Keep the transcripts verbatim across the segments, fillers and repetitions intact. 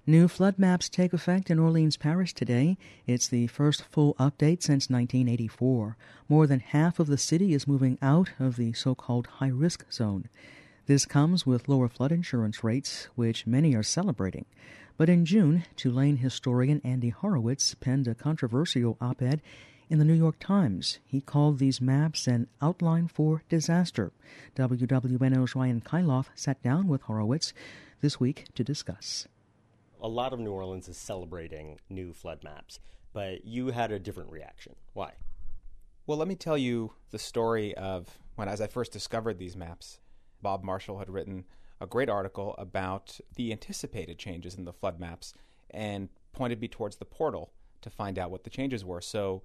New flood maps take effect in Orleans Parish today. It's the first full update since nineteen eighty-four. More than half of the city is moving out of the so-called high-risk zone. This comes with lower flood insurance rates, which many are celebrating. But in June, Tulane historian Andy Horowitz penned a controversial op-ed in the New York Times. He called these maps an outline for disaster. W W N O's Ryan Kailath sat down with Horowitz this week to discuss. A lot of New Orleans is celebrating new flood maps, but you had a different reaction. Why? Well, let me tell you the story of when, as I first discovered these maps, Bob Marshall had written a great article about the anticipated changes in the flood maps and pointed me towards the portal to find out what the changes were. So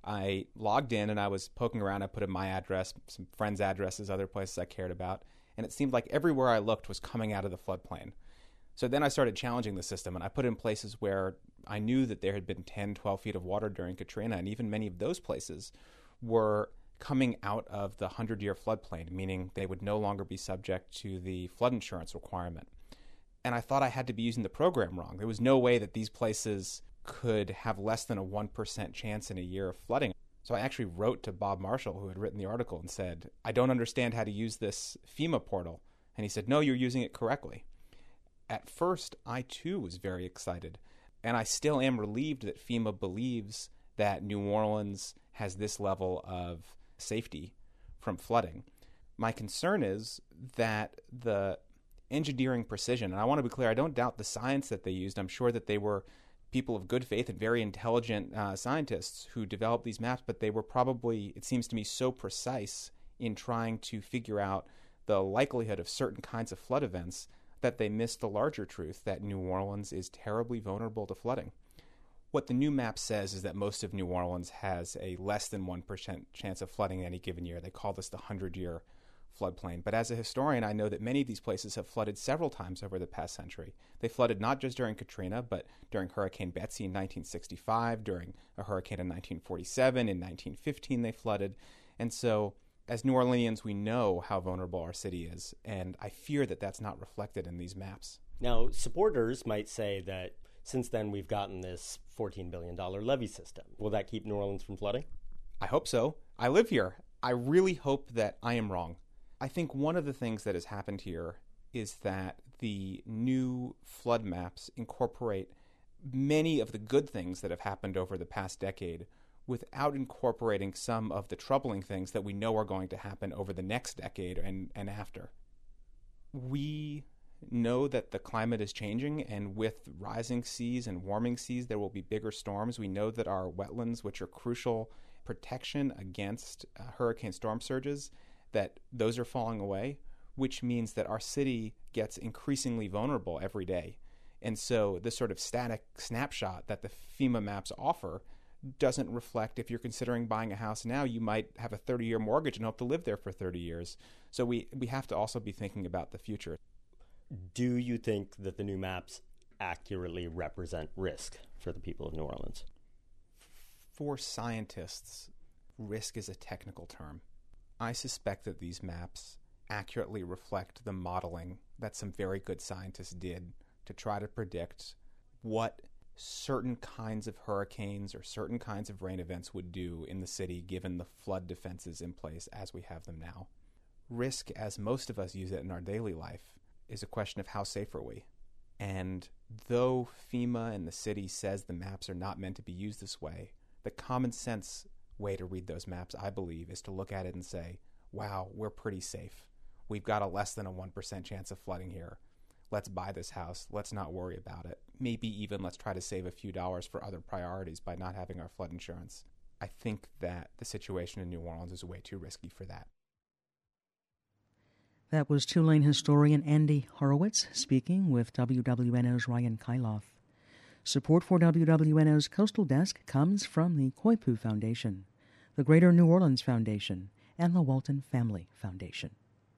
I logged in and I was poking around. I put in my address, some friends' addresses, other places I cared about, and it seemed like everywhere I looked was coming out of the floodplain. So then I started challenging the system, and I put in places where I knew that there had been ten, twelve feet of water during Katrina, and even many of those places were coming out of the hundred-year floodplain, meaning they would no longer be subject to the flood insurance requirement. And I thought I had to be using the program wrong. There was no way that these places could have less than a one percent chance in a year of flooding. So I actually wrote to Bob Marshall, who had written the article, and said, I don't understand how to use this FEMA portal. And he said, no, you're using it correctly. At first, I too was very excited, and I still am relieved that FEMA believes that New Orleans has this level of safety from flooding. My concern is that the engineering precision, and I want to be clear, I don't doubt the science that they used. I'm sure that they were people of good faith and very intelligent uh, scientists who developed these maps, but they were probably, it seems to me, so precise in trying to figure out the likelihood of certain kinds of flood events that they missed the larger truth that New Orleans is terribly vulnerable to flooding. What the new map says is that most of New Orleans has a less than one percent chance of flooding in any given year. They call this the hundred-year floodplain. But as a historian, I know that many of these places have flooded several times over the past century. They flooded not just during Katrina, but during Hurricane Betsy in nineteen sixty-five, during a hurricane in nineteen forty-seven, in nineteen fifteen they flooded. And so as New Orleanians, we know how vulnerable our city is, and I fear that that's not reflected in these maps. Now, supporters might say that since then we've gotten this fourteen billion dollars levee system. Will that keep New Orleans from flooding? I hope so. I live here. I really hope that I am wrong. I think one of the things that has happened here is that the new flood maps incorporate many of the good things that have happened over the past decade without incorporating some of the troubling things that we know are going to happen over the next decade and, and after. We know that the climate is changing, and with rising seas and warming seas, there will be bigger storms. We know that our wetlands, which are crucial protection against uh, hurricane storm surges, that those are falling away, which means that our city gets increasingly vulnerable every day. And so this sort of static snapshot that the FEMA maps offer doesn't reflect, if you're considering buying a house now, you might have a thirty-year mortgage and hope to live there for thirty years. So we, we have to also be thinking about the future. Do you think that the new maps accurately represent risk for the people of New Orleans? For scientists, risk is a technical term. I suspect that these maps accurately reflect the modeling that some very good scientists did to try to predict what certain kinds of hurricanes or certain kinds of rain events would do in the city given the flood defenses in place as we have them now. Risk, as most of us use it in our daily life, is a question of how safe are we. And though FEMA and the city says the maps are not meant to be used this way, the common sense way to read those maps, I believe, is to look at it and say, wow, we're pretty safe. We've got a less than a one percent chance of flooding here. Let's buy this house. Let's not worry about it. Maybe even let's try to save a few dollars for other priorities by not having our flood insurance. I think that the situation in New Orleans is way too risky for that. That was Tulane historian Andy Horowitz speaking with W W N O's Ryan Kailath. Support for W W N O's Coastal Desk comes from the Coypu Foundation, the Greater New Orleans Foundation, and the Walton Family Foundation.